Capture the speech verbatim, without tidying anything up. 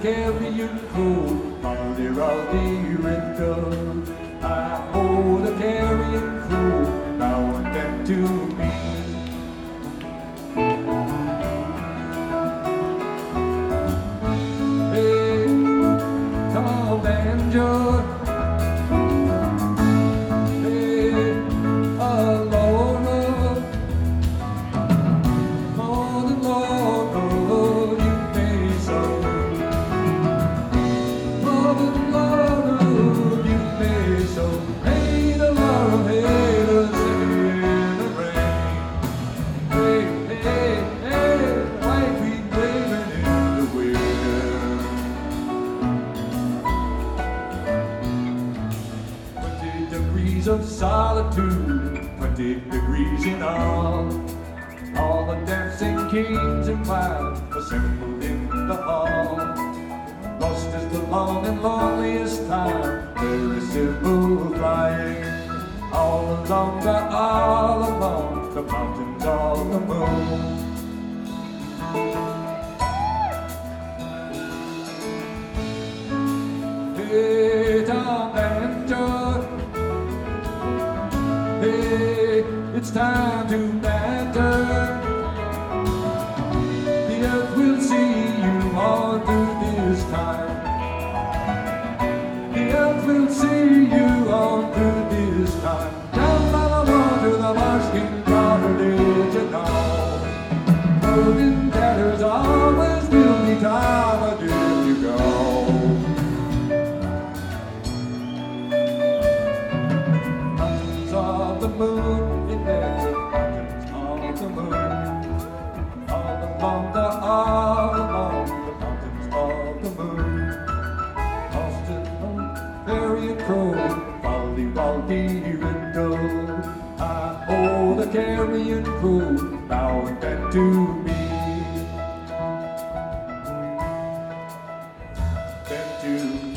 carrion crow, Molly Rowdy Riddle. I owe the carrion crow now and then to me. Hey, Tom Banjo. Of solitude, twenty degrees in all. All the dancing kings and wives assembled in the hall. Lost is the long and loneliest time, very simple flying. All along the, all along the mountains of the moon. Hey, Tom Banjo. Hey, it's time to banter. The earth will see you all through this time. The earth will see you all through this time. Down by the water, the marsh-king property you know. Broken tatters always will be time until you go. The moon, it bears the mountains of the moon. All along the, all along the mountains of the moon. Austin, carrion crow, Molly Rowdy Riddle. I owe the carrion crow now and then to me. Then to me.